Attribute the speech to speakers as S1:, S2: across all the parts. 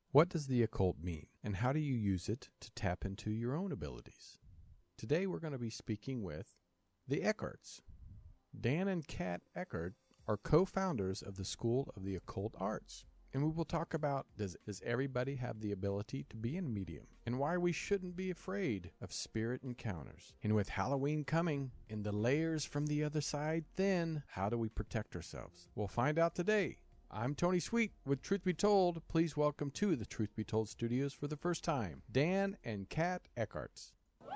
S1: What does the occult mean, and how do you use it to tap into your own abilities? Today we're going to be speaking with the Eckarts. Dan and Kat Eckart are co-founders of the School of the Occult Arts. And we will talk about, does everybody have the ability to be a medium? And why we shouldn't be afraid of spirit encounters. And with Halloween coming and the layers from the other side thin, how do we protect ourselves? We'll find out today. I'm Tony Sweet with Truth Be Told. Please welcome to the Truth Be Told studios for the first time, Dan and Kat Eckarts.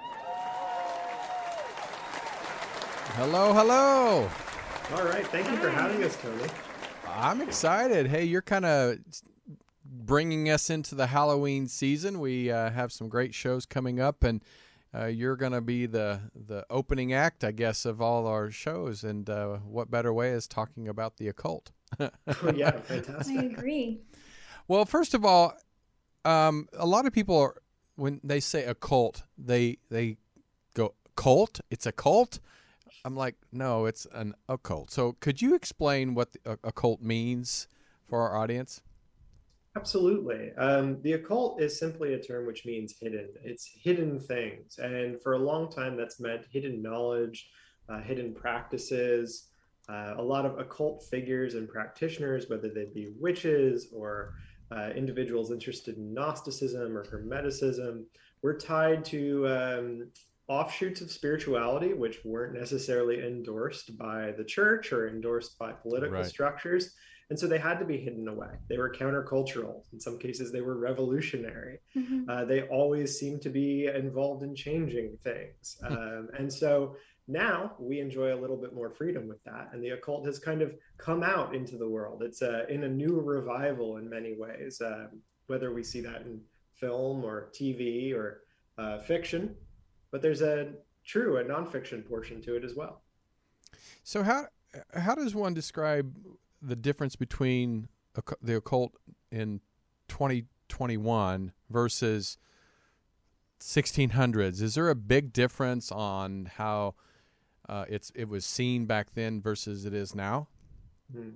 S1: Hello, hello.
S2: All right. Thank you for having us, Tony.
S1: I'm excited. Hey, you're kind of bringing us into the Halloween season. We have some great shows coming up, and you're going to be the opening act, I guess, of all our shows. And what better way is talking about the occult?
S2: Oh, yeah, fantastic.
S3: I agree.
S1: Well, first of all, a lot of people, when they say occult, they go, cult? It's a cult? I'm like, no, it's an occult. So could you explain what the occult means for our audience?
S2: Absolutely. The occult is simply a term which means hidden. It's hidden things. And for a long time, that's meant hidden knowledge, hidden practices. A lot of occult figures and practitioners, whether they be witches or individuals interested in Gnosticism or Hermeticism, were tied to offshoots of spirituality, which weren't necessarily endorsed by the church or endorsed by political structures. And so they had to be hidden away. They were countercultural. In some cases, they were revolutionary. Mm-hmm. They always seemed to be involved in changing things. And so now we enjoy a little bit more freedom with that. And the occult has kind of come out into the world. It's in a new revival in many ways, whether we see that in film or TV or fiction. But there's a nonfiction portion to it as well.
S1: So how does one describe the difference between the occult in 2021 versus 1600s? Is there a big difference on how it was seen back then versus it is now?
S2: Hmm.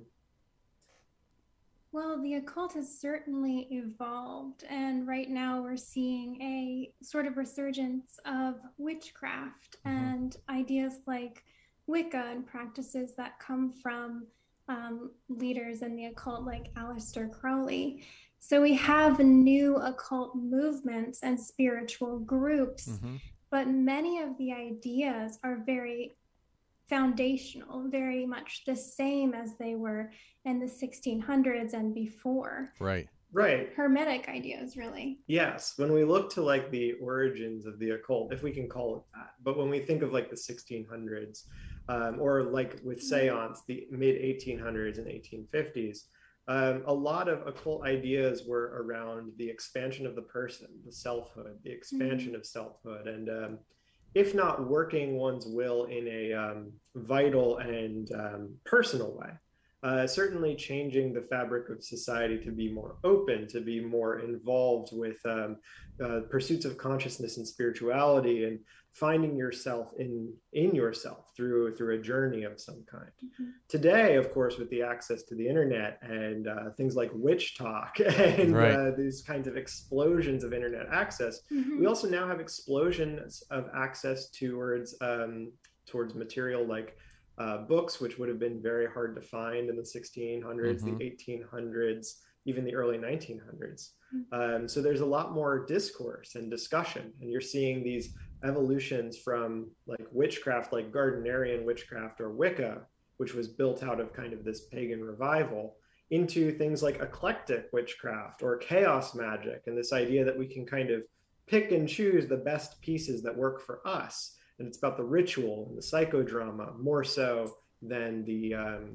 S3: Well, the occult has certainly evolved, and right now we're seeing a sort of resurgence of witchcraft and ideas like Wicca and practices that come from leaders in the occult like Aleister Crowley. So we have new occult movements and spiritual groups, but many of the ideas are very foundational, very much the same as they were in the 1600s and before.
S2: Right.
S3: Hermetic ideas, really.
S2: Yes. When we look to like the origins of the occult, if we can call it that, but when we think of like the 1600s, or like with seance, the mid 1800s and 1850s, a lot of occult ideas were around the expansion of the person, the selfhood, the expansion of selfhood, and if not working one's will in a vital and personal way, certainly changing the fabric of society to be more open, to be more involved with pursuits of consciousness and spirituality, and finding yourself in yourself through a journey of some kind. Today, of course, with the access to the internet and things like witch talk and these kinds of explosions of internet access, we also now have explosions of access towards material like books, which would have been very hard to find in the 1600s, the 1800s, even the early 1900s. So there's a lot more discourse and discussion, and you're seeing these evolutions from like witchcraft, like Gardnerian witchcraft or Wicca, which was built out of kind of this pagan revival, into things like eclectic witchcraft or chaos magic, and this idea that we can kind of pick and choose the best pieces that work for us. And it's about the ritual and the psychodrama more so than the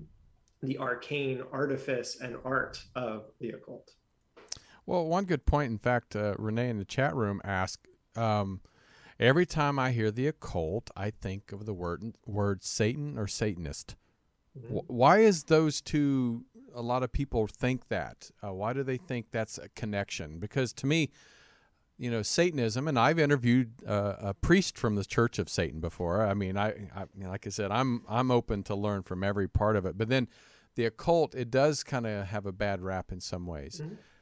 S2: arcane artifice and art of the occult.
S1: Well, one good point, in fact, Renee in the chat room asked, every time I hear the occult, I think of the word Satan or Satanist. Why is those two, a lot of people think that? Why do they think that's a connection? Because to me, you know, Satanism, and I've interviewed a priest from the Church of Satan before. I mean, I like I said, I'm open to learn from every part of it. But then the occult, it does kind of have a bad rap in some ways.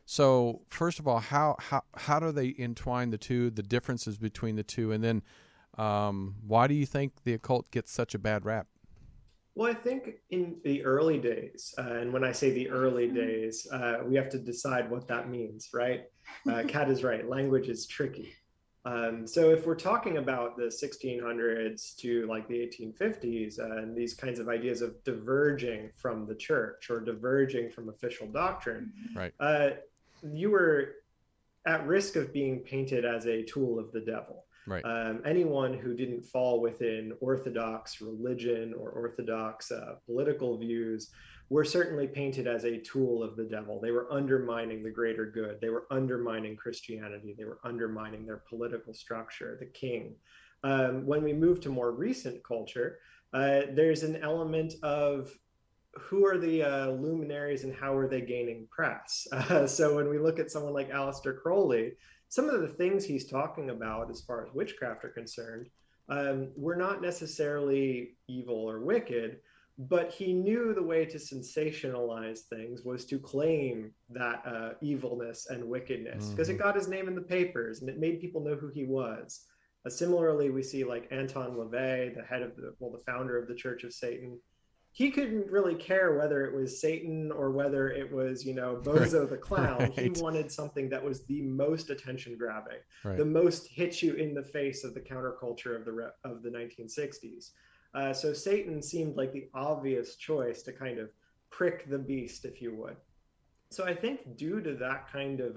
S1: So first of all, how do they entwine the two, the differences between the two, and then why do you think the occult gets such a bad rap?
S2: Well, I think in the early days, and when I say the early days, we have to decide what that means, right? Kat is right. Language is tricky. So if we're talking about the 1600s to like the 1850s and these kinds of ideas of diverging from the church or diverging from official doctrine,
S1: right?
S2: You were at risk of being painted as a tool of the devil.
S1: Right.
S2: Anyone who didn't fall within orthodox religion or orthodox political views were certainly painted as a tool of the devil. They were undermining the greater good. They were undermining Christianity. They were undermining their political structure, the king. When we move to more recent culture, there's an element of who are the luminaries and how are they gaining press? So when we look at someone like Aleister Crowley, some of the things he's talking about as far as witchcraft are concerned were not necessarily evil or wicked, but he knew the way to sensationalize things was to claim that evilness and wickedness, because it got his name in the papers and it made people know who he was. Similarly, we see like Anton LaVey, the head of the founder of the Church of Satan. He couldn't really care whether it was Satan or whether it was, Bozo the clown. Right. He wanted something that was the most attention grabbing, right, the most hit you in the face of the counterculture of the 1960s. So Satan seemed like the obvious choice to kind of prick the beast, if you would. So I think due to that kind of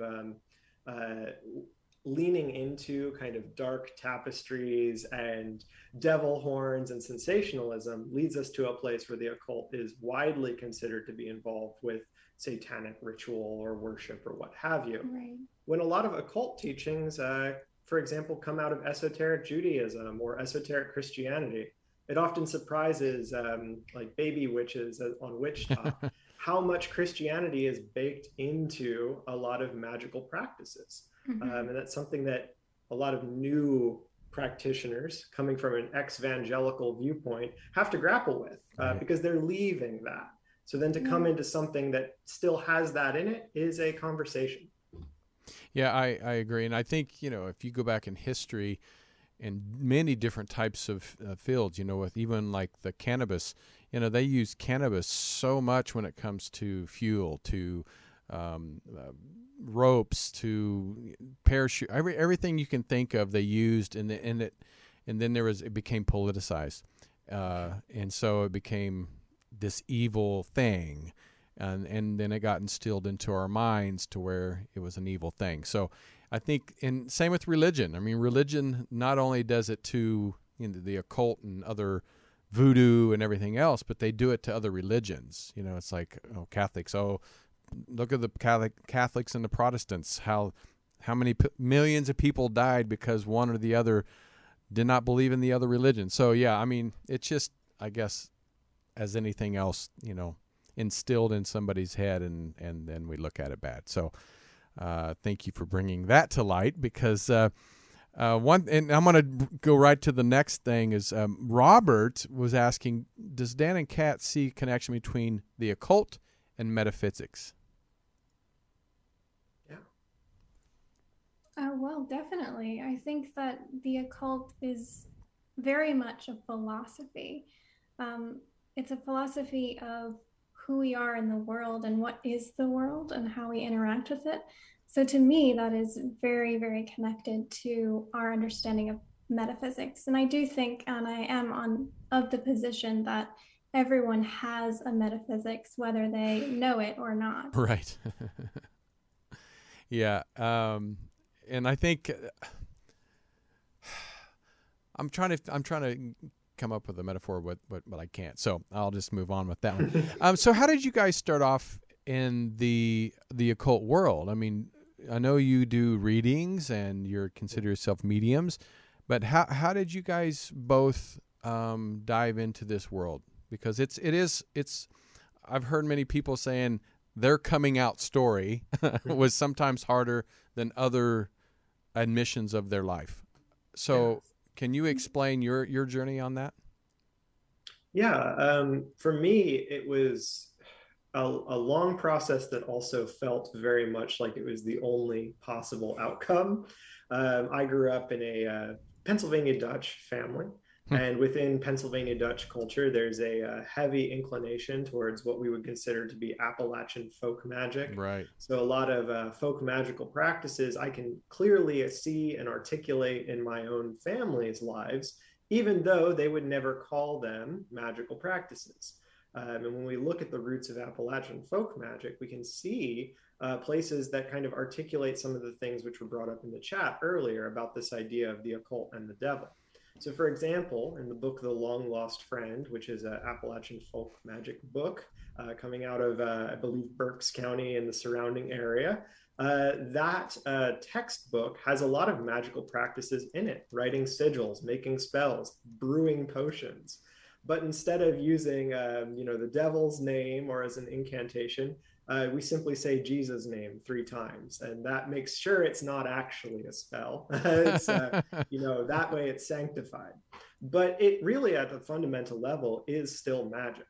S2: leaning into kind of dark tapestries and devil horns and sensationalism leads us to a place where the occult is widely considered to be involved with satanic ritual or worship or what have you.
S3: Right.
S2: When a lot of occult teachings, for example, come out of esoteric Judaism or esoteric Christianity, it often surprises like baby witches on Witch Talk how much Christianity is baked into a lot of magical practices. And that's something that a lot of new practitioners coming from an ex-evangelical viewpoint have to grapple with because they're leaving that. So then to come into something that still has that in it is a conversation.
S1: Yeah, I agree. And I think, if you go back in history in many different types of fields, with even like the cannabis, they use cannabis so much when it comes to fuel, to ropes, to parachute, everything you can think of they used, and then it became politicized, and so it became this evil thing, and then it got instilled into our minds to where it was an evil thing. So I think, and same with religion. I mean, religion not only does it to the occult and other voodoo and everything else, but they do it to other religions. It's like Catholics. Look at the Catholics and the Protestants. How many millions of people died because one or the other did not believe in the other religion. So yeah, I mean, it's just, I guess, as anything else, instilled in somebody's head, and then we look at it bad. So thank you for bringing that to light, because and I'm going to go right to the next thing. Is Robert was asking, does Dan and Kat see connection between the occult and metaphysics?
S3: Well, definitely. I think that the occult is very much a philosophy. It's a philosophy of who we are in the world and what is the world and how we interact with it. So to me, that is very, very connected to our understanding of metaphysics. And I do think, and I am of the position that everyone has a metaphysics, whether they know it or not.
S1: Right. Yeah. And I think I'm trying to come up with a metaphor, but I can't. So I'll just move on with that one. So how did you guys start off in the occult world? I mean, I know you do readings and you consider yourself mediums, but how did you guys both dive into this world? Because it's I've heard many people saying their coming out story was sometimes harder than other admissions of their life. So can you explain your journey on that?
S2: Yeah. For me, it was a long process that also felt very much like it was the only possible outcome. I grew up in a Pennsylvania Dutch family. And within Pennsylvania Dutch culture, there's a heavy inclination towards what we would consider to be Appalachian folk magic.
S1: Right.
S2: So a lot of folk magical practices I can clearly see and articulate in my own family's lives, even though they would never call them magical practices. And when we look at the roots of Appalachian folk magic, we can see places that kind of articulate some of the things which were brought up in the chat earlier about this idea of the occult and the devil. So, for example, in the book The Long Lost Friend, which is an Appalachian folk magic book coming out of, I believe, Berks County and the surrounding area, that textbook has a lot of magical practices in it, writing sigils, making spells, brewing potions. But instead of using, the devil's name or as an incantation, we simply say Jesus' name 3 times, and that makes sure it's not actually a spell. It's, that way it's sanctified. But it really, at the fundamental level, is still magic.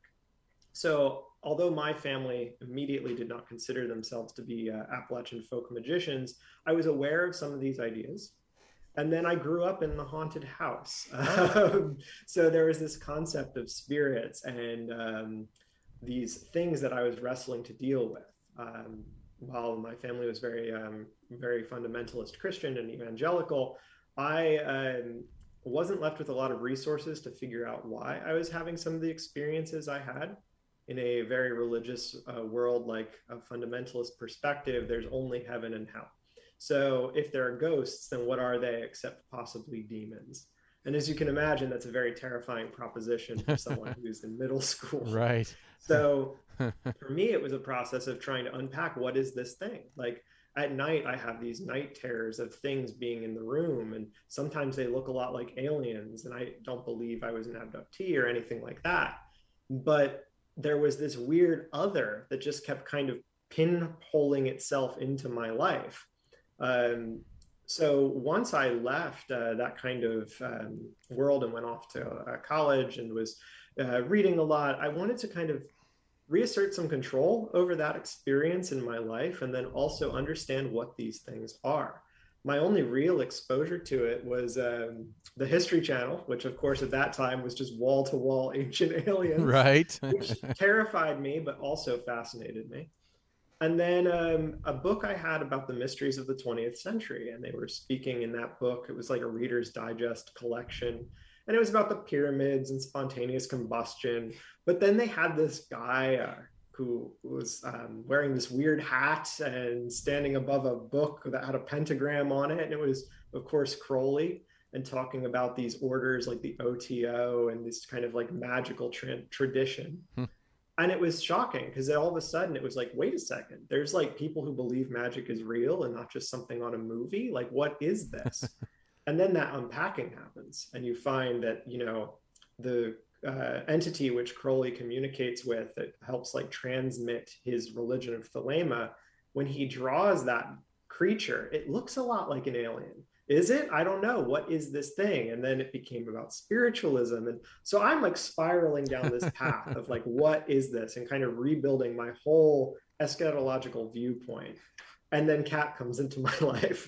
S2: So although my family immediately did not consider themselves to be Appalachian folk magicians, I was aware of some of these ideas. And then I grew up in the haunted house. So there was this concept of spirits and these things that I was wrestling to deal with. While my family was very, very fundamentalist Christian and evangelical, I wasn't left with a lot of resources to figure out why I was having some of the experiences I had. In a very religious world, like a fundamentalist perspective, there's only heaven and hell. So if there are ghosts, then what are they except possibly demons? And as you can imagine, that's a very terrifying proposition for someone who's in middle school.
S1: Right.
S2: So for me, it was a process of trying to unpack, what is this thing? Like at night, I have these night terrors of things being in the room. And sometimes they look a lot like aliens. And I don't believe I was an abductee or anything like that. But there was this weird other that just kept kind of pinholing itself into my life. So once I left that kind of world and went off to college and was reading a lot, I wanted to kind of reassert some control over that experience in my life and then also understand what these things are. My only real exposure to it was the History Channel, which of course at that time was just wall-to-wall ancient aliens,
S1: right?
S2: Which terrified me, but also fascinated me. And then a book I had about the mysteries of the 20th century, and they were speaking in that book. It was like a Reader's Digest collection, and it was about the pyramids and spontaneous combustion. But then they had this guy who was wearing this weird hat and standing above a book that had a pentagram on it. And it was, of course, Crowley, and talking about these orders like the OTO and this kind of like magical tradition. And it was shocking because all of a sudden it was like, wait a second, there's like people who believe magic is real and not just something on a movie. Like, what is this? And then that unpacking happens and you find that, the entity which Crowley communicates with that helps like transmit his religion of Thelema, when he draws that creature, it looks a lot like an alien. Is it? I don't know. What is this thing? And then it became about spiritualism. And so I'm like spiraling down this path of like, what is this? And kind of rebuilding my whole eschatological viewpoint. And then Kat comes into my life.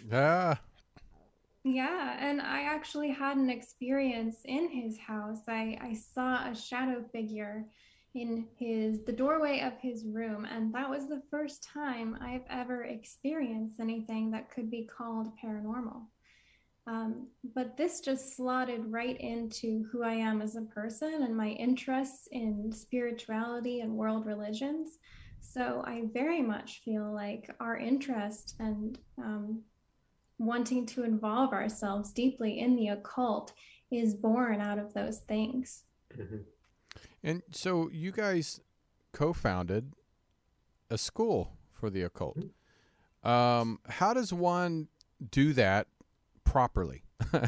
S3: Yeah, and I actually had an experience in his house. I saw a shadow figure in the doorway of his room, and that was the first time I've ever experienced anything that could be called paranormal. But this just slotted right into who I am as a person and my interests in spirituality and world religions. So I very much feel like our interest and wanting to involve ourselves deeply in the occult is born out of those things.
S2: Mm-hmm.
S1: And so you guys co-founded a school for the occult. How does one do that properly?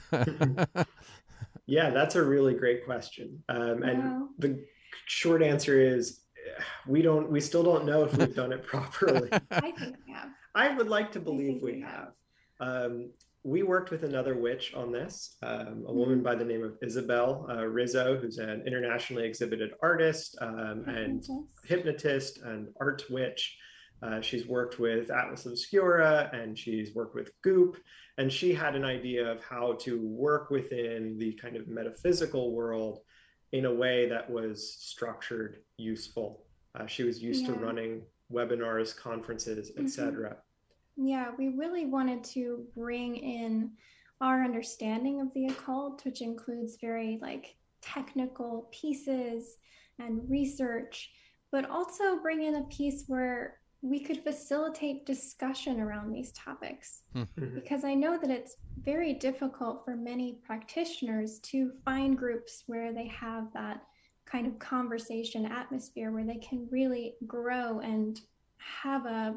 S2: Yeah, that's a really great question. And the short answer is we still don't know if we've done it properly.
S3: I think we have.
S2: I would like to believe we have. we worked with another witch on this, a woman by the name of Isabel Rizzo, who's an internationally exhibited artist and hypnotist and art witch. She's worked with Atlas Obscura and she's worked with Goop. And she had an idea of how to work within the kind of metaphysical world in a way that was structured, useful. She was used to running webinars, conferences, etc.
S3: Yeah, we really wanted to bring in our understanding of the occult, which includes very like technical pieces and research, but also bring in a piece where we could facilitate discussion around these topics. Because I know that it's very difficult for many practitioners to find groups where they have that kind of conversation atmosphere where they can really grow and have a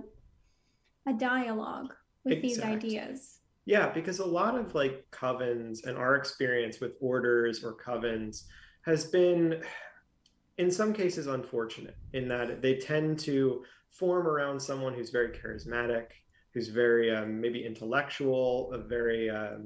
S3: dialogue with these ideas.
S2: Yeah, because a lot of like covens and our experience with orders or covens has been in some cases unfortunate in that they tend to form around someone who's very charismatic, who's very maybe intellectual, very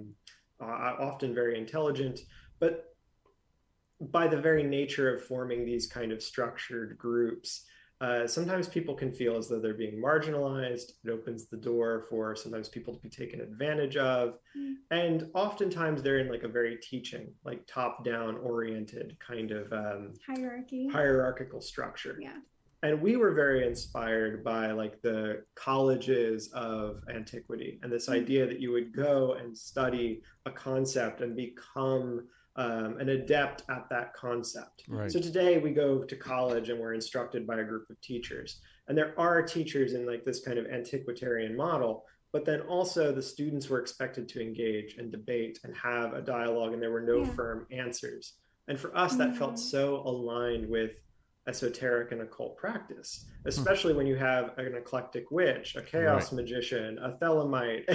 S2: often very intelligent, but by the very nature of forming these kind of structured groups, sometimes people can feel as though they're being marginalized. It opens the door for sometimes people to be taken advantage of. And oftentimes they're in like a very teaching, like top-down oriented kind of hierarchical structure.
S3: Yeah.
S2: And we were very inspired by like the colleges of antiquity and this idea that you would go and study a concept and become an adept at that concept.
S1: Right.
S2: So today we go to college and we're instructed by a group of teachers. And there are teachers in like this kind of antiquitarian model, but then also the students were expected to engage and debate and have a dialogue, and there were no firm answers. And for us, that felt so aligned with esoteric and occult practice, especially when you have an eclectic witch, a chaos magician, a thelemite,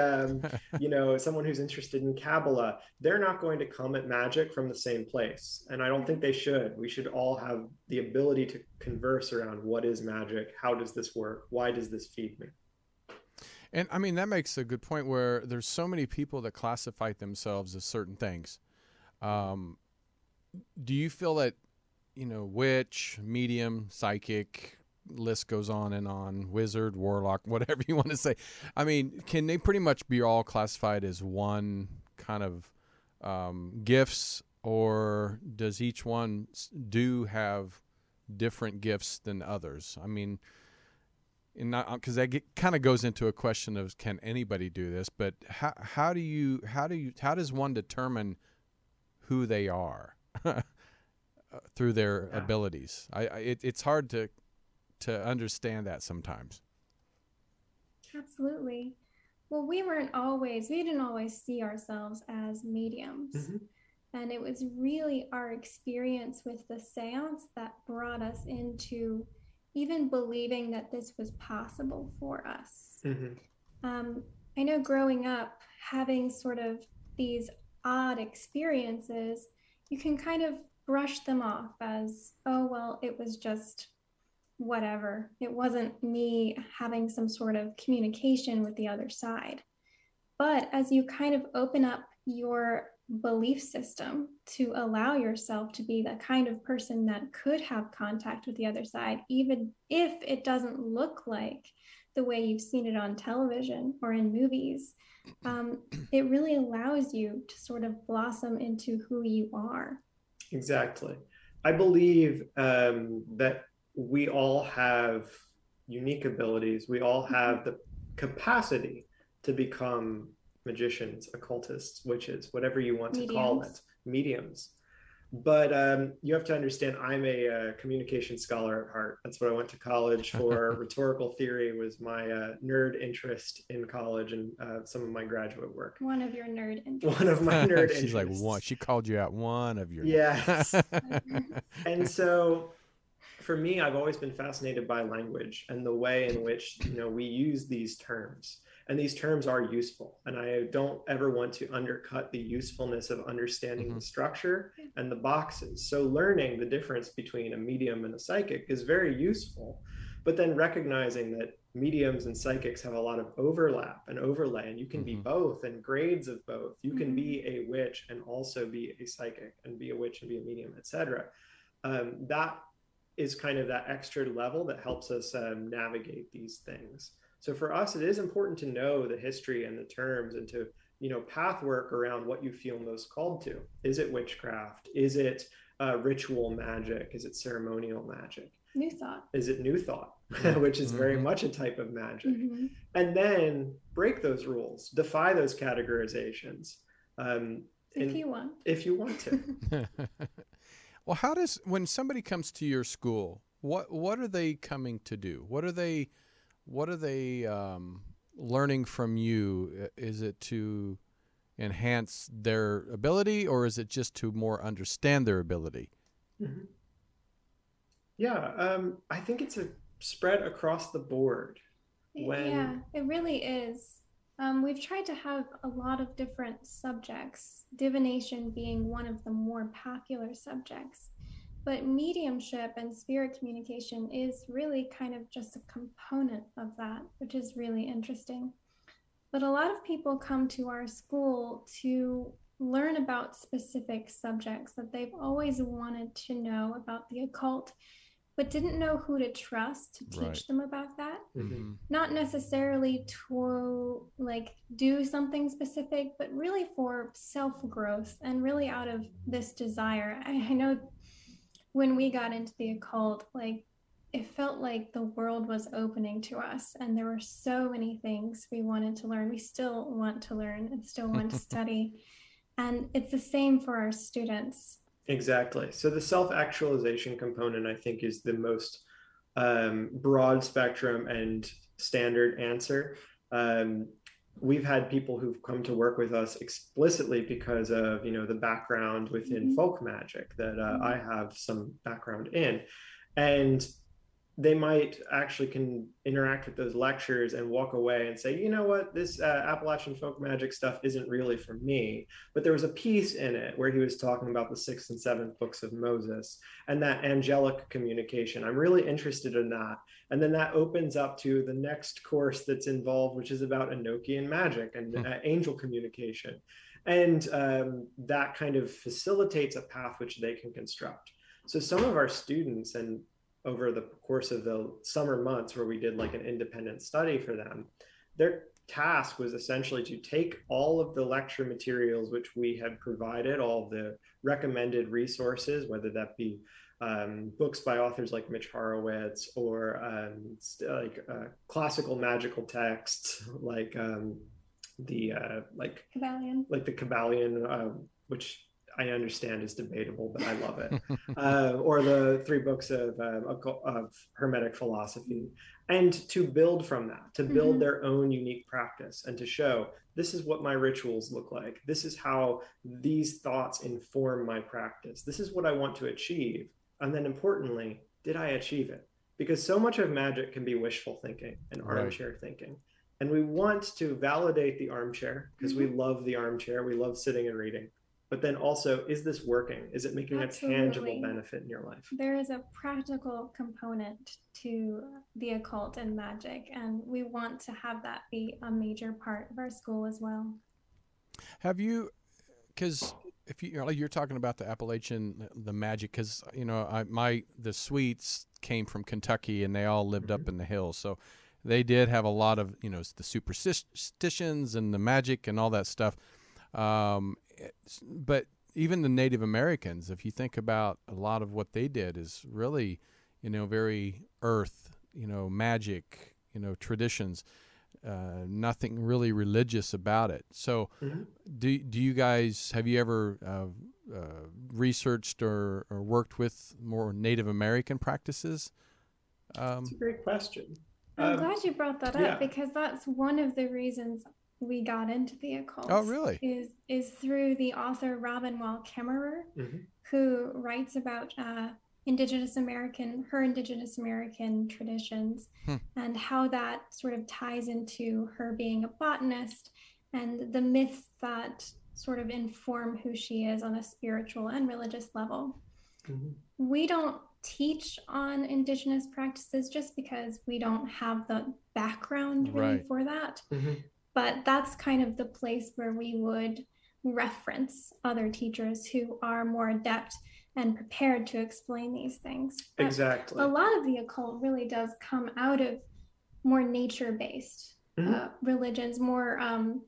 S2: someone who's interested in Kabbalah. They're not going to come at magic from the same place. And I don't think they should. We should all have the ability to converse around what is magic, how does this work, why does this feed me?
S1: And I mean, that makes a good point where there's so many people that classify themselves as certain things. Do you feel that, witch, medium, psychic, list goes on, wizard, warlock, whatever you want to say. I mean, can they pretty much be all classified as one kind of gifts, or does each one do have different gifts than others? I mean, because that kind of goes into a question of can anybody do this? But how does one determine who they are? Through their abilities. It's hard to understand that sometimes.
S3: Absolutely. Well, we didn't always see ourselves as mediums. And it was really our experience with the seance that brought us into even believing that this was possible for us. I know growing up, having sort of these odd experiences, you can kind of brush them off as, oh, well, it was just whatever. It wasn't me having some sort of communication with the other side. But as you kind of open up your belief system to allow yourself to be the kind of person that could have contact with the other side, even if it doesn't look like the way you've seen it on television or in movies, it really allows you to sort of blossom into who you are.
S2: Exactly. I believe that we all have unique abilities. We all have the capacity to become magicians, occultists, witches, whatever you want to call it, mediums. But you have to understand, I'm a communication scholar at heart. That's what I went to college for. Rhetorical theory was my nerd interest in college and some of my graduate work.
S3: One of your nerd interests.
S2: One of my nerd
S1: She's
S2: interests.
S1: like, one. She called you out, one of your.
S2: Yes. And so for me, I've always been fascinated by language and the way in which, we use these terms. And these terms are useful. And I don't ever want to undercut the usefulness of understanding the structure and the boxes. So learning the difference between a medium and a psychic is very useful. but then recognizing that mediums and psychics have a lot of overlap and overlay, and you can be both and grades of both. You can be a witch and also be a psychic, and be a witch and be a medium, etc. That is kind of that extra level that helps us navigate these things. So for us, it is important to know the history and the terms, and to, path work around what you feel most called to. Is it witchcraft? Is it ritual magic? Is it ceremonial magic?
S3: New thought.
S2: Is it new thought, which is very much a type of magic? And then break those rules, defy those categorizations.
S3: If you want.
S2: If you want to.
S1: Well, when somebody comes to your school, what are they coming to do? What are they learning from you? Is it to enhance their ability, or is it just to more understand their ability?
S2: Yeah, I think it's a spread across the board.
S3: Yeah, it really is. We've tried to have a lot of different subjects, divination being one of the more popular subjects. But mediumship and spirit communication is really kind of just a component of that, which is really interesting. But a lot of people come to our school to learn about specific subjects that they've always wanted to know about the occult, but didn't know who to trust to teach them about that. Not necessarily to do something specific, but really for self-growth, and really out of this desire. I know when we got into the occult, it felt like the world was opening to us, and there were so many things we wanted to learn. We still want to learn and still want to study. And it's the same for our students.
S2: Exactly. So the self-actualization component, I think, is the most broad spectrum and standard answer. We've had people who've come to work with us explicitly because of, the background within folk magic that I have some background in. And they might actually can interact with those lectures and walk away and say, you know what, this Appalachian folk magic stuff isn't really for me. But there was a piece in it where he was talking about the 6th and 7th books of Moses and that angelic communication. I'm really interested in that. And then that opens up to the next course that's involved, which is about Enochian magic and angel communication. And that kind of facilitates a path which they can construct. So some of our students, and over the course of the summer months where we did an independent study for them, their task was essentially to take all of the lecture materials which we had provided, all of the recommended resources, whether that be books by authors like Mitch Horowitz, or classical magical texts like the Kybalion, which I understand is debatable, but I love it. Or the 3 books of Hermetic philosophy, and to build from that, to build their own unique practice, and to show, this is what my rituals look like. This is how these thoughts inform my practice. This is what I want to achieve. And then importantly, did I achieve it? Because so much of magic can be wishful thinking and armchair thinking. And we want to validate the armchair because we love the armchair. We love sitting and reading. But then also, is this working? Is it making a tangible benefit in your life?
S3: There is a practical component to the occult and magic, and we want to have that be a major part of our school as well.
S1: Have you, because if you're talking about the Appalachian, the magic, because the Swedes came from Kentucky and they all lived up in the hills, so they did have a lot of the superstitions and the magic and all that stuff. But even the Native Americans, if you think about a lot of what they did, is really, very earth, magic, traditions, nothing really religious about it. So do you guys, have you ever researched or worked with more Native American practices?
S2: That's a great question.
S3: I'm glad you brought that up, because that's one of the reasons we got into the occult.
S1: Oh, really?
S3: Is through the author Robin Wall Kimmerer, who writes about Indigenous American traditions and how that sort of ties into her being a botanist and the myths that sort of inform who she is on a spiritual and religious level. We don't teach on indigenous practices just because we don't have the background really for that. But that's kind of the place where we would reference other teachers who are more adept and prepared to explain these things. But
S2: exactly.
S3: A lot of the occult really does come out of more nature-based religions, more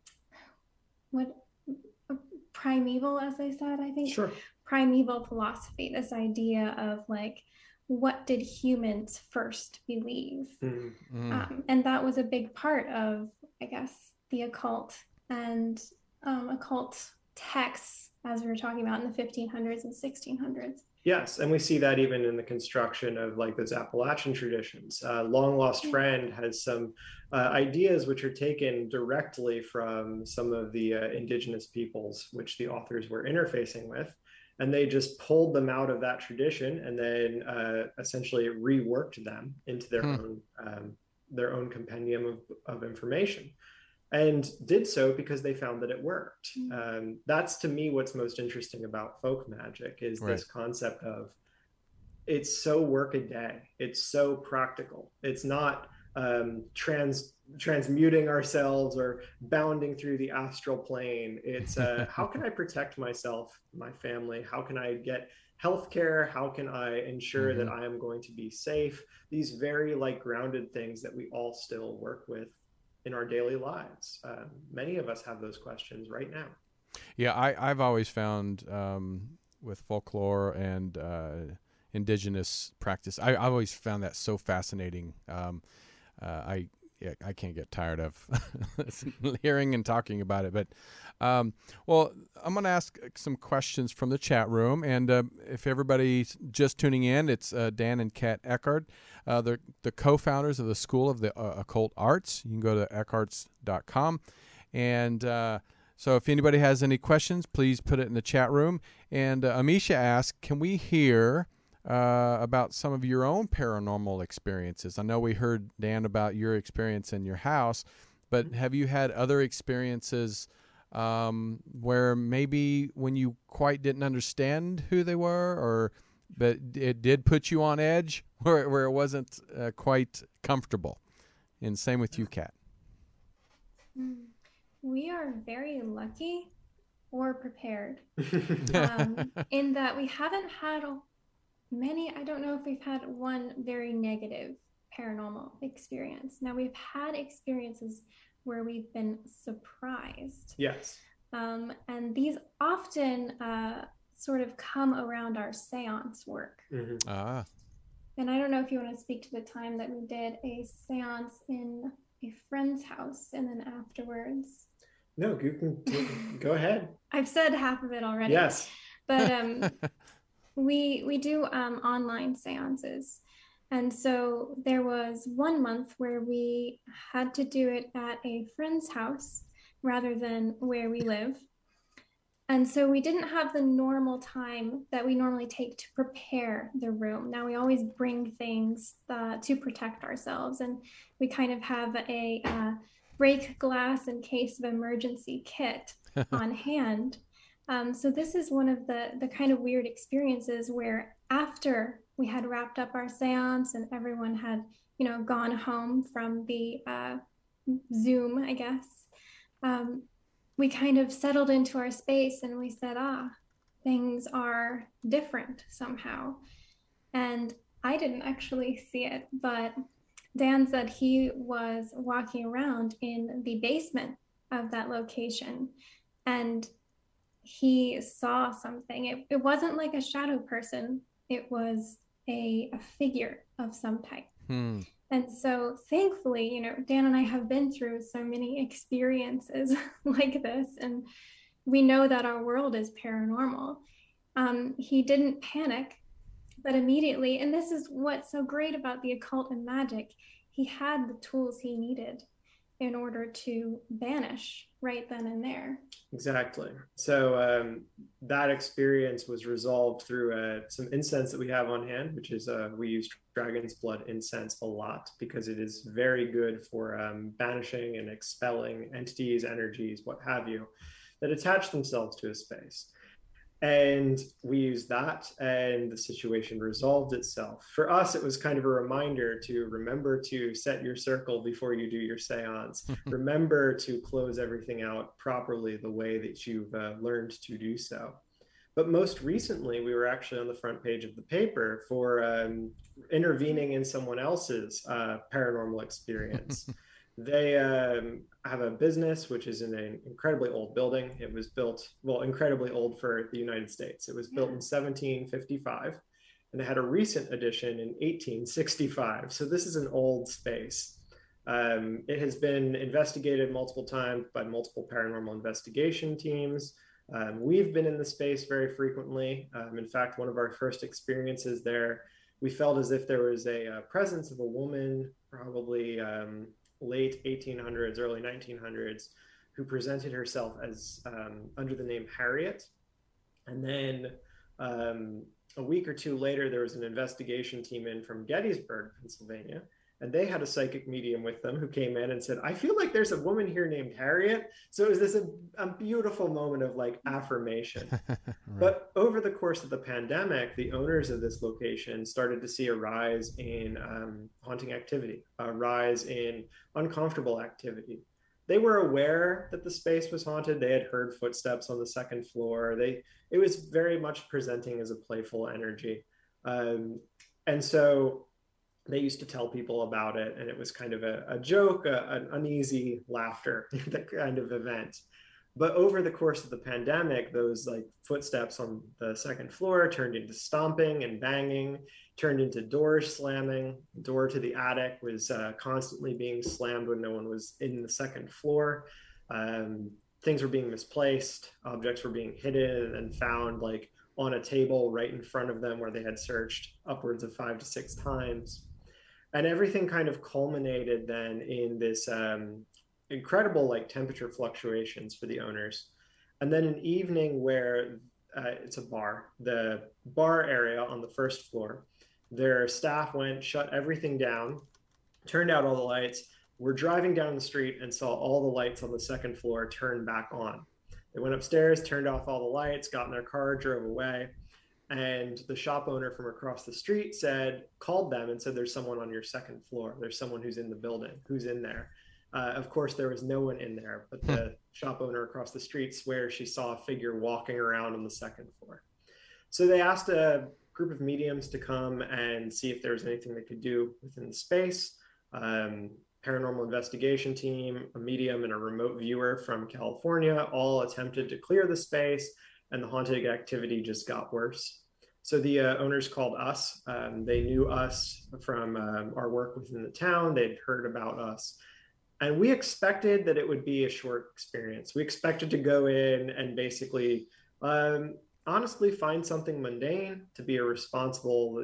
S3: primeval, as I said, I think.
S2: Sure.
S3: Primeval philosophy, this idea of like, what did humans first believe? And that was a big part of, I guess, the occult and occult texts, as we were talking about in the 1500s and 1600s.
S2: Yes, and we see that even in the construction of like those Appalachian traditions. Long Lost Friend has some ideas which are taken directly from some of the indigenous peoples which the authors were interfacing with. And they just pulled them out of that tradition and then essentially reworked them into their own compendium of information, and did so because they found that it worked. That's, to me, what's most interesting about folk magic is this concept of it's so workaday, it's so practical. It's not transmuting ourselves or bounding through the astral plane. It's how can I protect myself, my family? How can I get healthcare? How can I ensure that I am going to be safe? These very like grounded things that we all still work with in our daily lives. Many of us have those questions right now.
S1: Yeah, I've always found with folklore and indigenous practice, I always found that so fascinating. I can't get tired of hearing and talking about it. But, well, I'm going to ask some questions from the chat room. And if everybody's just tuning in, it's Dan and Kat Eckhart. They're the co-founders of the School of the Occult Arts. You can go to eckharts.com. And so if anybody has any questions, please put it in the chat room. And Amisha asked, can we hear about some of your own paranormal experiences? I know we heard, Dan, about your experience in your house, but have you had other experiences where maybe when you quite didn't understand who they were, but it did put you on edge, where it wasn't quite comfortable? And same with you, Kat.
S3: We are very lucky or prepared in that we haven't had many. I don't know if we've had one very negative paranormal experience. Now, we've had experiences where we've been surprised.
S2: Yes.
S3: And these often sort of come around our seance work. And I don't know if you want to speak to the time that we did a seance in a friend's house and then afterwards.
S2: No, you can go ahead.
S3: I've said half of it already.
S2: Yes.
S3: But we do online seances. And so there was 1 month where we had to do it at a friend's house rather than where we live. And so we didn't have the normal time that we normally take to prepare the room. Now, we always bring things to protect ourselves. And we kind of have a break glass in case of emergency kit on hand. So this is one of the kind of weird experiences where after we had wrapped up our seance and everyone had, gone home from the Zoom, I guess, we kind of settled into our space and we said, things are different somehow. And I didn't actually see it, but Dan said he was walking around in the basement of that location and he saw something. It wasn't like a shadow person. It was a figure of some type. And so thankfully, Dan and I have been through so many experiences like this, and we know that our world is paranormal. He didn't panic, but immediately, and this is what's so great about the occult and magic, he had the tools he needed in order to banish right then and there.
S2: Exactly. So that experience was resolved through some incense that we have on hand, which is we use dragon's blood incense a lot because it is very good for banishing and expelling entities, energies, what have you, that attach themselves to a space. And we used that, and the situation resolved itself. For us, it was kind of a reminder to remember to set your circle before you do your seance. Remember to close everything out properly the way that you've learned to do so. But most recently, we were actually on the front page of the paper for intervening in someone else's paranormal experience. They have a business which is in an incredibly old building. It was built, well, incredibly old for the United States. It was built in 1755, and it had a recent addition in 1865. So this is an old space. It has been investigated multiple times by multiple paranormal investigation teams. We've been in the space very frequently. In fact, one of our first experiences there, we felt as if there was a presence of a woman, probably late 1800s, early 1900s, who presented herself as under the name Harriet. And then a week or two later, there was an investigation team in from Gettysburg, Pennsylvania, and they had a psychic medium with them who came in and said, I feel like there's a woman here named Harriet. So it was this a beautiful moment of like affirmation. Right. But over the course of the pandemic, the owners of this location started to see a rise in haunting activity, a rise in uncomfortable activity. They were aware that the space was haunted. They had heard footsteps on the second floor. It was very much presenting as a playful energy. And so they used to tell people about it, and it was kind of a joke, an uneasy laughter kind of event. But over the course of the pandemic, those like footsteps on the second floor turned into stomping and banging, turned into doors slamming. The door to the attic was constantly being slammed when no one was in the second floor. Things were being misplaced. Objects were being hidden and found like on a table right in front of them where they had searched upwards of 5 to 6 times. And everything kind of culminated then in this incredible like temperature fluctuations for the owners. And then an evening where it's a bar, the bar area on the first floor, their staff went, shut everything down, turned out all the lights. We're driving down the street and saw all the lights on the second floor turn back on. They went upstairs, turned off all the lights, got in their car, drove away. And the shop owner from across the street called them and said, there's someone on your second floor. There's someone who's in the building, who's in there. Of course, there was no one in there, but the shop owner across the street swears she saw a figure walking around on the second floor. So they asked a group of mediums to come and see if there was anything they could do within the space. Paranormal investigation team, a medium, and a remote viewer from California all attempted to clear the space, and the haunted activity just got worse. So the owners called us. They knew us from our work within the town. They'd heard about us. And we expected that it would be a short experience. We expected to go in and basically, honestly, find something mundane to be a responsible,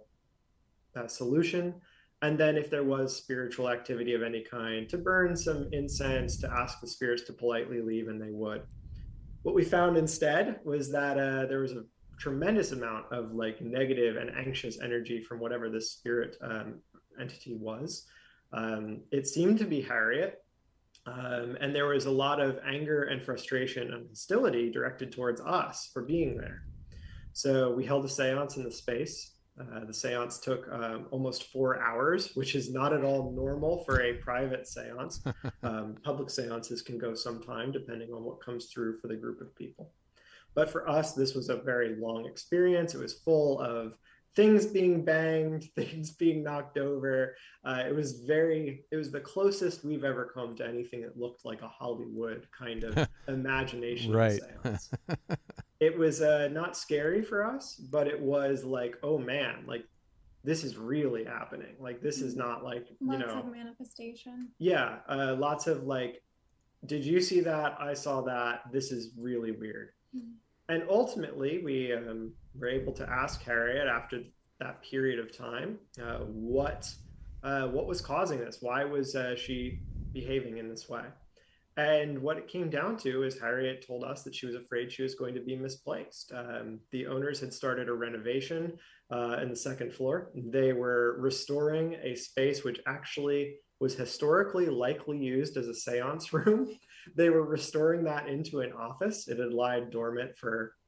S2: solution. And then if there was spiritual activity of any kind, to burn some incense, to ask the spirits to politely leave, and they would. What we found instead was that there was a tremendous amount of like negative and anxious energy from whatever this spirit entity was. It seemed to be Harriet, and there was a lot of anger and frustration and hostility directed towards us for being there. So we held a seance in the space. The seance took almost 4 hours, which is not at all normal for a private seance. Public seances can go some time depending on what comes through for the group of people. But for us, this was a very long experience. It was full of things being banged, things being knocked over. It was the closest we've ever come to anything that looked like a Hollywood kind of imagination
S1: right.
S2: seance. It was not scary for us, but it was like, oh man, like this is really happening. Like this is not like,
S3: lots of manifestation.
S2: Yeah, lots of like, did you see that? I saw that. This is really weird. Mm-hmm. And ultimately, we were able to ask Harriet after that period of time what was causing this. Why was she behaving in this way? And what it came down to is Harriet told us that she was afraid she was going to be misplaced. The owners had started a renovation in the second floor. They were restoring a space which actually was historically likely used as a seance room. They were restoring that into an office. It had lied dormant for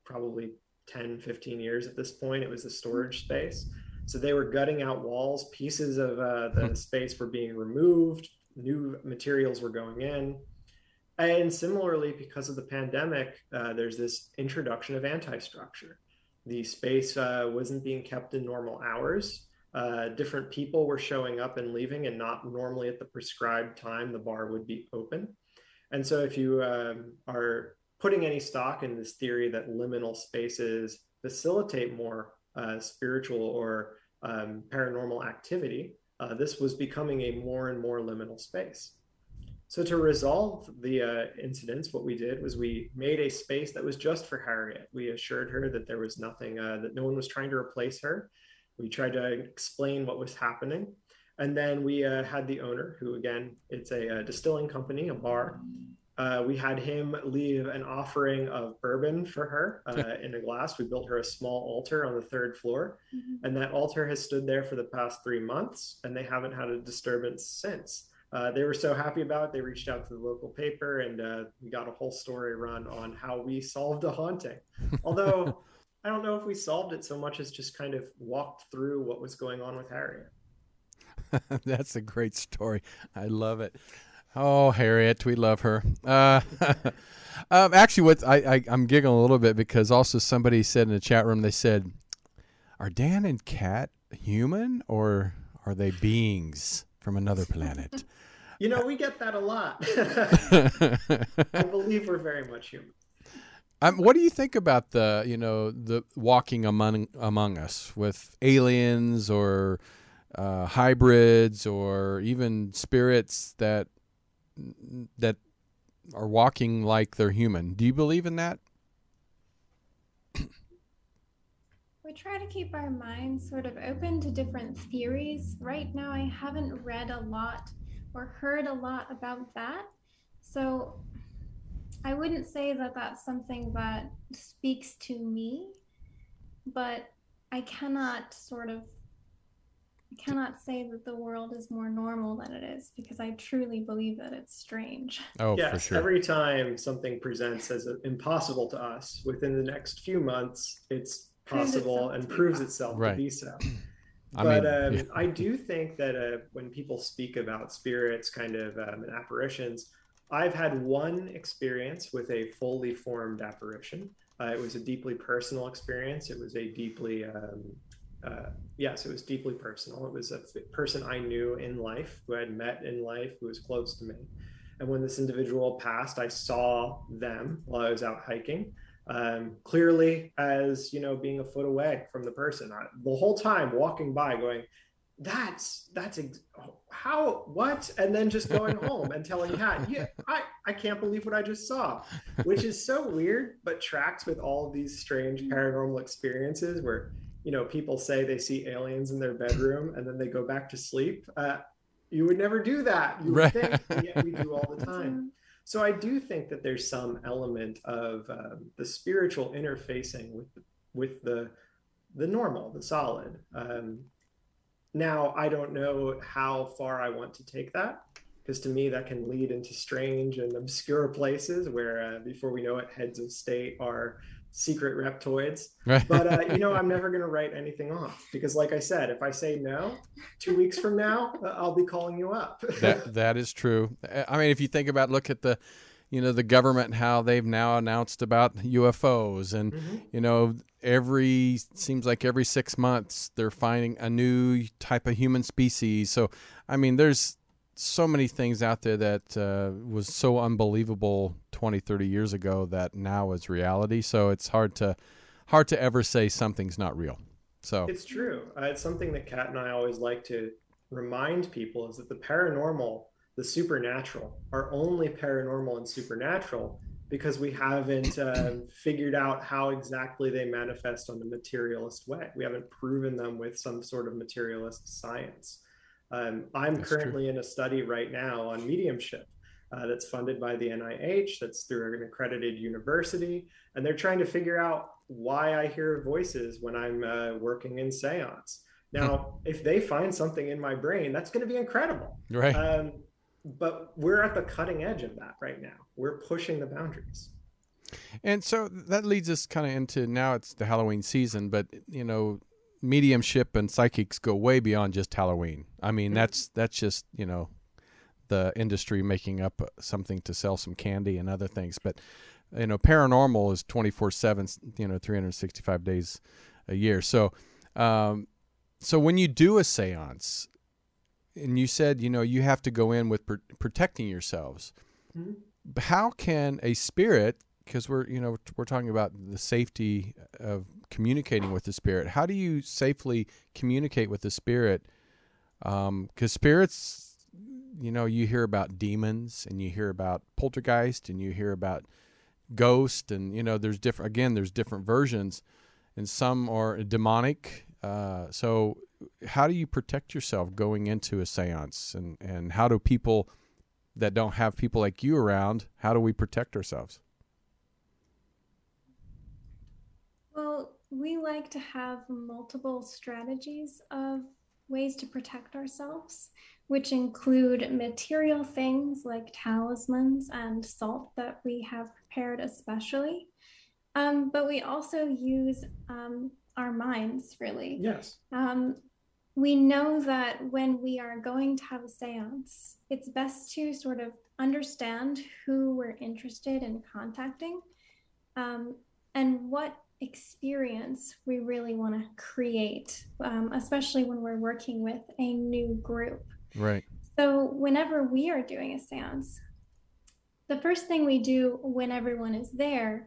S2: probably 10, 15 years at this point. It was the storage space. So they were gutting out walls, pieces of the space were being removed, new materials were going in. And similarly, because of the pandemic, there's this introduction of anti-structure. The space wasn't being kept in normal hours. Different people were showing up and leaving, and not normally at the prescribed time the bar would be open. And so if you are putting any stock in this theory that liminal spaces facilitate more spiritual or paranormal activity, this was becoming a more and more liminal space. So to resolve the incidents, what we did was we made a space that was just for Harriet. We assured her that there was nothing, that no one was trying to replace her. We tried to explain what was happening. And then we had the owner, who again, it's a distilling company, a bar. We had him leave an offering of bourbon for her in a glass. We built her a small altar on the 3rd floor. Mm-hmm. And that altar has stood there for the past 3 months, and they haven't had a disturbance since. They were so happy about it, they reached out to the local paper, and we got a whole story run on how we solved a haunting. Although I don't know if we solved it so much as just kind of walked through what was going on with Harriet.
S1: That's a great story. I love it. Oh, Harriet, we love her. Actually, I'm giggling a little bit because also somebody said in the chat room, they said, are Dan and Kat human, or are they beings from another planet?
S2: You know, we get that a lot. I believe we're very much human.
S1: What do you think about the walking among us with aliens or hybrids or even spirits that are walking like they're human? Do you believe in that?
S3: We try to keep our minds sort of open to different theories. Right now, I haven't read a lot or heard a lot about that. So I wouldn't say that that's something that speaks to me, but I cannot say that the world is more normal than it is, because I truly believe that it's strange.
S1: Oh,
S2: yes,
S1: for sure.
S2: Every time something presents as impossible to us, within the next few months, it's possible and proves itself to be so. I do think that when people speak about spirits and apparitions, I've had one experience with a fully formed apparition. It was a deeply personal experience. It was a deeply, it was deeply personal. It was a person I knew in life, who I had met in life, who was close to me. And when this individual passed, I saw them while I was out hiking. Clearly as, being a foot away from the person. The whole time walking by going, what? And then just going home and telling Kat, I can't believe what I just saw, which is so weird, but tracks with all of these strange paranormal experiences where, people say they see aliens in their bedroom and then they go back to sleep. You would never do that. You would think, and yet we do all the time. So I do think that there's some element of the spiritual interfacing with the normal, the solid. Now, I don't know how far I want to take that, because to me that can lead into strange and obscure places where before we know it, heads of state are secret reptoids. But, I'm never going to write anything off, because like I said, if I say no, 2 weeks from now, I'll be calling you up.
S1: That is true. I mean, if you think about, look at the government and how they've now announced about UFOs, and, seems like every 6 months they're finding a new type of human species. So, I mean, there's so many things out there that was so unbelievable 20, 30 years ago that now is reality. So it's hard to ever say something's not real. So
S2: it's true. It's something that Kat and I always like to remind people, is that the paranormal, the supernatural, are only paranormal and supernatural because we haven't figured out how exactly they manifest on the materialist way. We haven't proven them with some sort of materialist science. I'm currently in a study right now on mediumship that's funded by the NIH, that's through an accredited university, and they're trying to figure out why I hear voices when I'm working in seance. Now, if they find something in my brain, that's going to be incredible.
S1: Right.
S2: But we're at the cutting edge of that right now. We're pushing the boundaries.
S1: And so that leads us kind of into, now it's the Halloween season, but mediumship and psychics go way beyond just Halloween. I mean, that's just, the industry making up something to sell some candy and other things. But, paranormal is 24/7, 365 days a year. So, so when you do a seance, and you said, you have to go in with protecting yourselves.
S2: Mm-hmm.
S1: How can a spirit, because we're talking about the safety of communicating with the spirit. How do you safely communicate with the spirit? Because spirits, you hear about demons, and you hear about poltergeist, and you hear about ghost, and there's different versions, and some are demonic. So how do you protect yourself going into a seance, and how do people that don't have people like you around, how do we protect ourselves?
S3: Well, we like to have multiple strategies of ways to protect ourselves, which include material things like talismans and salt that we have prepared especially. But we also use our minds, really.
S2: Yes.
S3: We know that when we are going to have a seance, it's best to sort of understand who we're interested in contacting, and what experience we really want to create, especially when we're working with a new group.
S1: Right.
S3: So whenever we are doing a seance, the first thing we do when everyone is there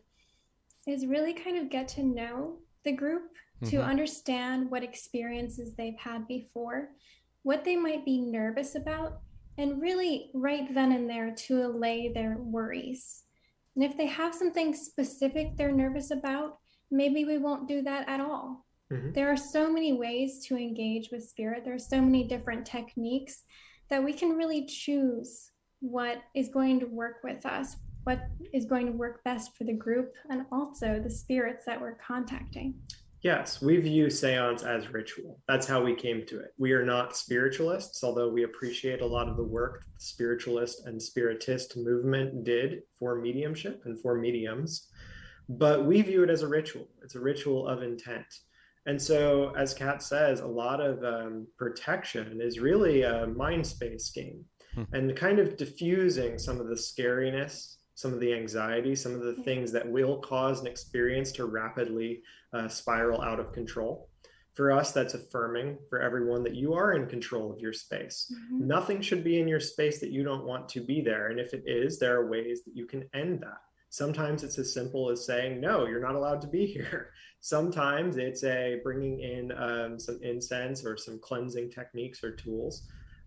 S3: is really kind of get to know the group, to understand what experiences they've had before, what they might be nervous about, and really right then and there to allay their worries. And if they have something specific they're nervous about, maybe we won't do that at all. Mm-hmm. There are so many ways to engage with spirit. There are so many different techniques that we can really choose what is going to work with us, what is going to work best for the group, and also the spirits that we're contacting.
S2: Yes, we view seance as ritual. That's how we came to it. We are not spiritualists, although we appreciate a lot of the work the spiritualist and spiritist movement did for mediumship and for mediums. But we view it as a ritual. It's a ritual of intent. And so, as Kat says, a lot of protection is really a mind space game, and kind of diffusing some of the scariness, some of the anxiety, some of the things that will cause an experience to rapidly spiral out of control. For us, that's affirming for everyone that you are in control of your space. Mm-hmm. Nothing should be in your space that you don't want to be there. And if it is, there are ways that you can end that. Sometimes it's as simple as saying, no, you're not allowed to be here. Sometimes it's bringing in some incense or some cleansing techniques or tools,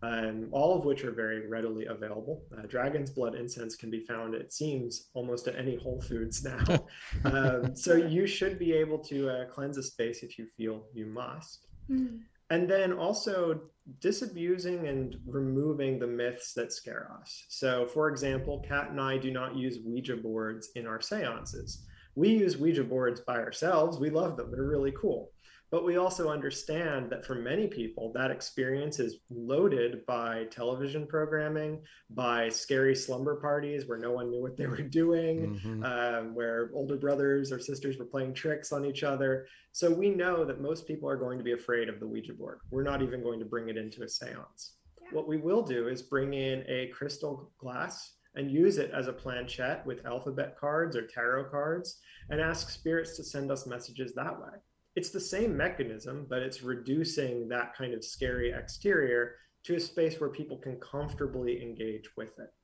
S2: all of which are very readily available. Dragon's blood incense can be found, it seems, almost at any Whole Foods now. So you should be able to cleanse a space if you feel you must. Mm. And then also disabusing and removing the myths that scare us. So, for example, Kat and I do not use Ouija boards in our seances. We use Ouija boards by ourselves. We love them. They're really cool. But we also understand that for many people, that experience is loaded by television programming, by scary slumber parties where no one knew what they were doing, where older brothers or sisters were playing tricks on each other. So we know that most people are going to be afraid of the Ouija board. We're not even going to bring it into a seance. Yeah. What we will do is bring in a crystal glass and use it as a planchette with alphabet cards or tarot cards, and ask spirits to send us messages that way. It's the same mechanism, but it's reducing that kind of scary exterior to a space where people can comfortably engage with it.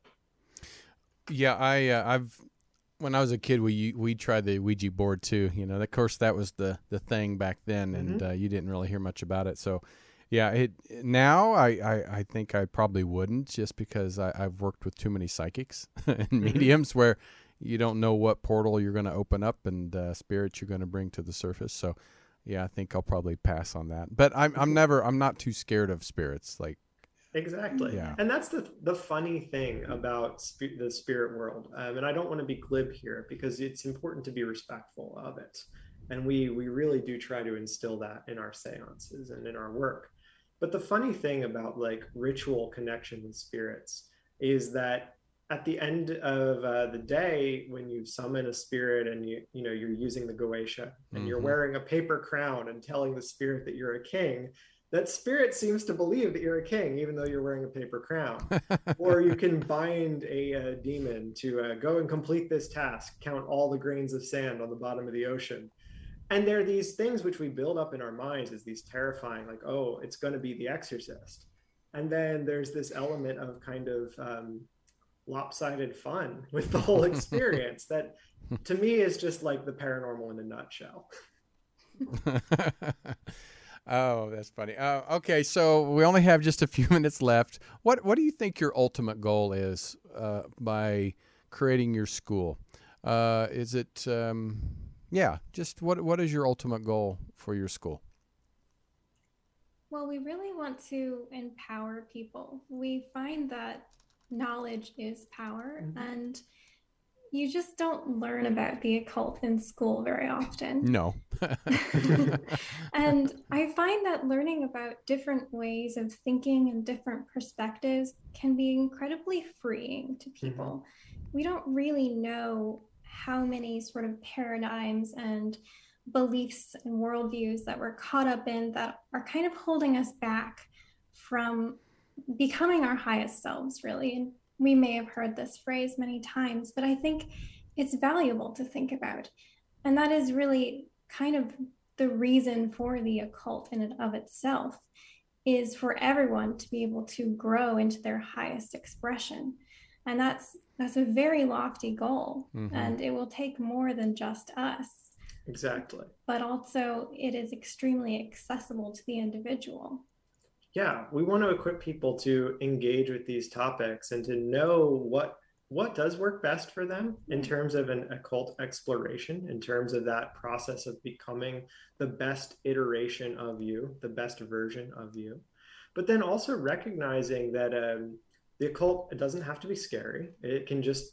S1: Yeah, I've when I was a kid, we tried the Ouija board too. Of course, that was the thing back then, and you didn't really hear much about it. So, yeah, now I think I probably wouldn't, just because I've worked with too many psychics and mediums where you don't know what portal you're going to open up and spirits you're going to bring to the surface. So, yeah, I think I'll probably pass on that. But I'm not too scared of spirits. Like,
S2: exactly.
S1: Yeah.
S2: And that's the funny thing about the spirit world. And I don't want to be glib here, because it's important to be respectful of it. And we really do try to instill that in our seances and in our work. But the funny thing about like ritual connection with spirits is that at the end of the day, when you summon a spirit and you're using the Goetia and you're wearing a paper crown and telling the spirit that you're a king, that spirit seems to believe that you're a king, even though you're wearing a paper crown. Or you can bind a demon to go and complete this task, count all the grains of sand on the bottom of the ocean. And there are these things which we build up in our minds as these terrifying, like, oh, it's going to be The Exorcist. And then there's this element of kind of lopsided fun with the whole experience that to me is just like the paranormal in a nutshell.
S1: Oh, that's funny. Okay, so we only have just a few minutes left. What do you think your ultimate goal is by creating your school? Is it just what is your ultimate goal for your school?
S3: Well, we really want to empower people. We find that knowledge is power, and you just don't learn about the occult in school very often.
S1: No.
S3: And I find that learning about different ways of thinking and different perspectives can be incredibly freeing to people. We don't really know how many sort of paradigms and beliefs and worldviews that we're caught up in that are kind of holding us back from becoming our highest selves, really. And we may have heard this phrase many times, but I think it's valuable to think about. And that is really kind of the reason for the occult in and of itself, is for everyone to be able to grow into their highest expression. And that's a very lofty goal, and it will take more than just us.
S2: Exactly.
S3: But also it is extremely accessible to the individual.
S2: Yeah, we want to equip people to engage with these topics and to know what does work best for them in terms of an occult exploration, in terms of that process of becoming the best iteration of you, the best version of you. But then also recognizing that the occult, it doesn't have to be scary. It can just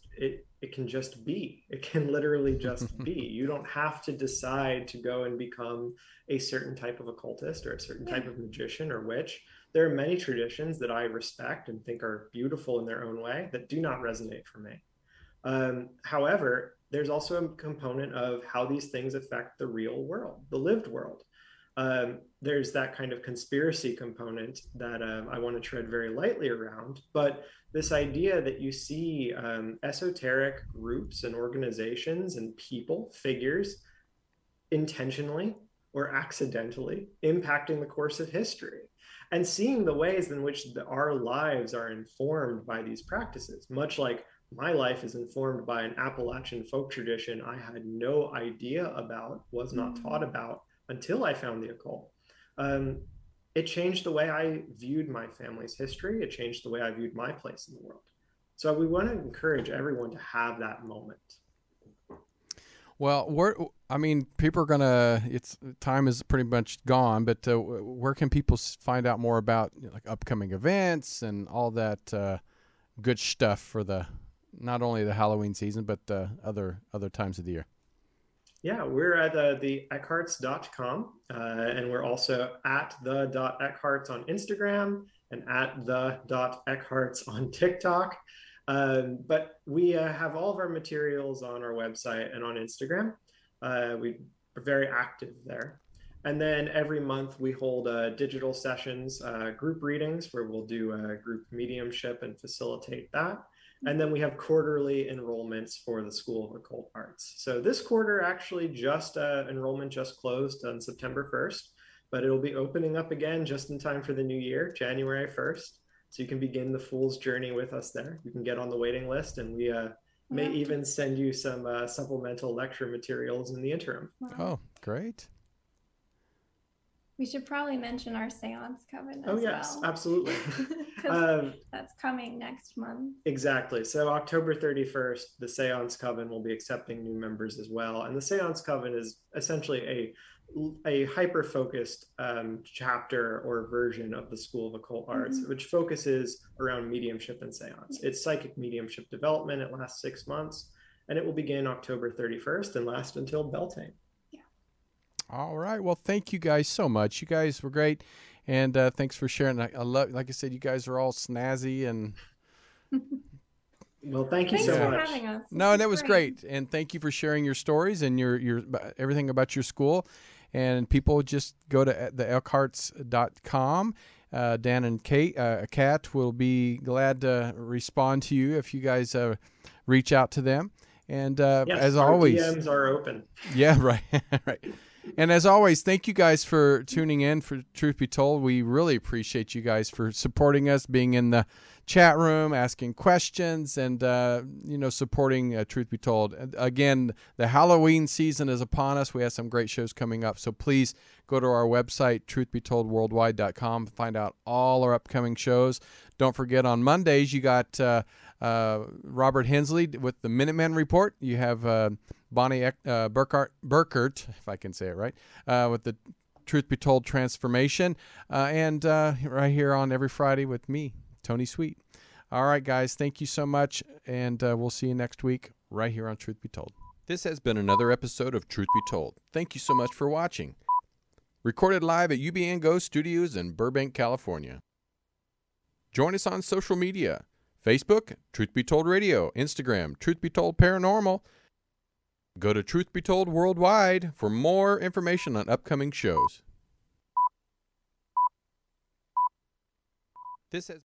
S2: be. It can literally just be. You don't have to decide to go and become a certain type of occultist or a certain type of magician or witch. There are many traditions that I respect and think are beautiful in their own way that do not resonate for me. However, there's also a component of how these things affect the real world, the lived world. There's that kind of conspiracy component that I want to tread very lightly around. But this idea that you see esoteric groups and organizations and people, figures, intentionally or accidentally impacting the course of history, and seeing the ways in which our lives are informed by these practices, much like my life is informed by an Appalachian folk tradition I had no idea about, was not taught about until I found the occult. It changed the way I viewed my family's history. It changed the way I viewed my place in the world. So we want to encourage everyone to have that moment.
S1: Well, people are gonna. Time is pretty much gone, but where can people find out more about like upcoming events and all that good stuff for not only the Halloween season but other times of the year?
S2: Yeah, we're at theeckharts.com, and we're also at the.eckharts on Instagram and at the.eckharts on TikTok. But we have all of our materials on our website and on Instagram. We're very active there. And then every month we hold digital sessions, group readings, where we'll do group mediumship and facilitate that. And then we have quarterly enrollments for the School of Occult Arts. So this quarter, actually, enrollment just closed on September 1st, but it'll be opening up again just in time for the new year, January 1st. So you can begin the Fool's Journey with us there. You can get on the waiting list, and we may even send you some supplemental lecture materials in the interim.
S3: Wow.
S1: Oh, great.
S3: We should probably mention our Seance Coven
S2: as yes, well. Absolutely.
S3: That's coming next month.
S2: Exactly. So October 31st, the Seance Coven will be accepting new members as well. And the Seance Coven is essentially a hyper-focused chapter or version of the School of Occult Arts, which focuses around mediumship and seance. It's psychic mediumship development. It lasts 6 months, and it will begin October 31st and last until Beltane.
S1: All right. Well, thank you guys so much. You guys were great, and thanks for sharing. I love, like I said, you guys are all snazzy and
S2: Well, thank you
S3: Thanks
S2: so
S3: for
S2: much.
S3: having us.
S1: No,
S3: This
S1: that
S3: was
S1: was great. And thank you for sharing your stories and your everything about your school. And people just go to theelkharts.com. Dan and Kat will be glad to respond to you if you guys reach out to them. And
S2: Yes,
S1: as
S2: our
S1: always,
S2: DMs are open.
S1: yeah, right, right. And as always, thank you guys for tuning in for Truth Be Told. We really appreciate you guys for supporting us, being in the chat room, asking questions, and supporting Truth Be Told. Again, the Halloween season is upon us. We have some great shows coming up, so please go to our website, truthbetoldworldwide.com, find out all our upcoming shows. Don't forget, on Mondays, you got Robert Hensley with the Minutemen Report. You have Bonnie Burkert, if I can say it right, with the Truth Be Told Transformation, and right here on every Friday with me, Tony Sweet. All right, guys, thank you so much, and we'll see you next week right here on Truth Be Told. This has been another episode of Truth Be Told. Thank you so much for watching. Recorded live at UBN Go Studios in Burbank, California. Join us on social media. Facebook, Truth Be Told Radio. Instagram, Truth Be Told Paranormal. Go to Truth Be Told Worldwide for more information on upcoming shows. This has